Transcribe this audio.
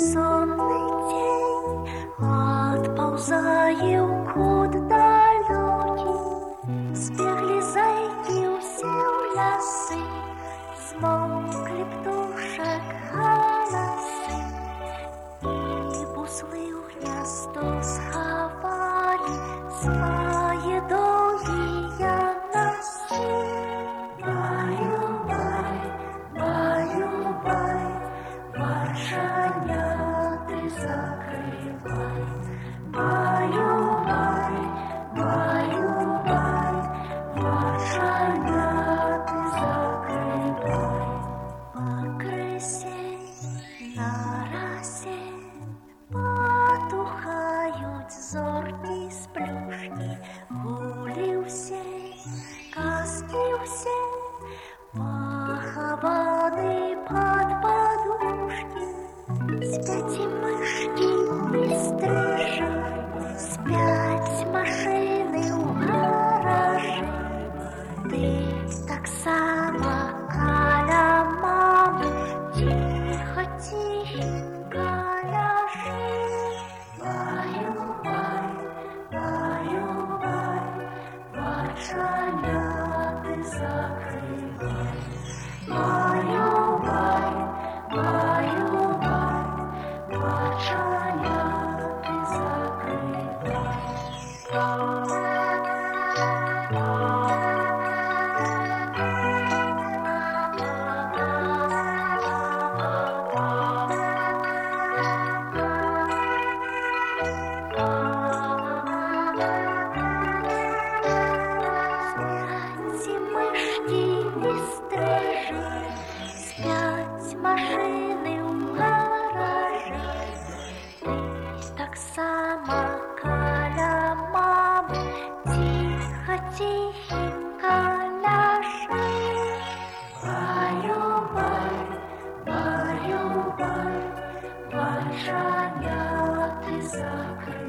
сонний тінь отползає у кут далекий, збігли зайки усі у ляси, змовкли птушек галаси, і бусли у гніздо сховали свої довгі носи. Баю-бай, баю-бай, башаняти закривай. Баю-бай, баю-бай, башаняти закривай. Покрисень на росе потухають зоркі сплюшні, гулі всі, казки всі, поховані под подушки. Спять і мишки і стрижі, спять машини у гаражі. Ти так само каля мами, тихо-тихенько ляжи. Баю-бай, баю-бай, башаняти закривай. Баю-бай, баю-бай, башаняти закривай. Спять мишки і стрижі, спять машини у гаражі. Ти так само каля мами, тихо-тихенько ляжи. Баю-бай, баю-бай, башаняти закривай.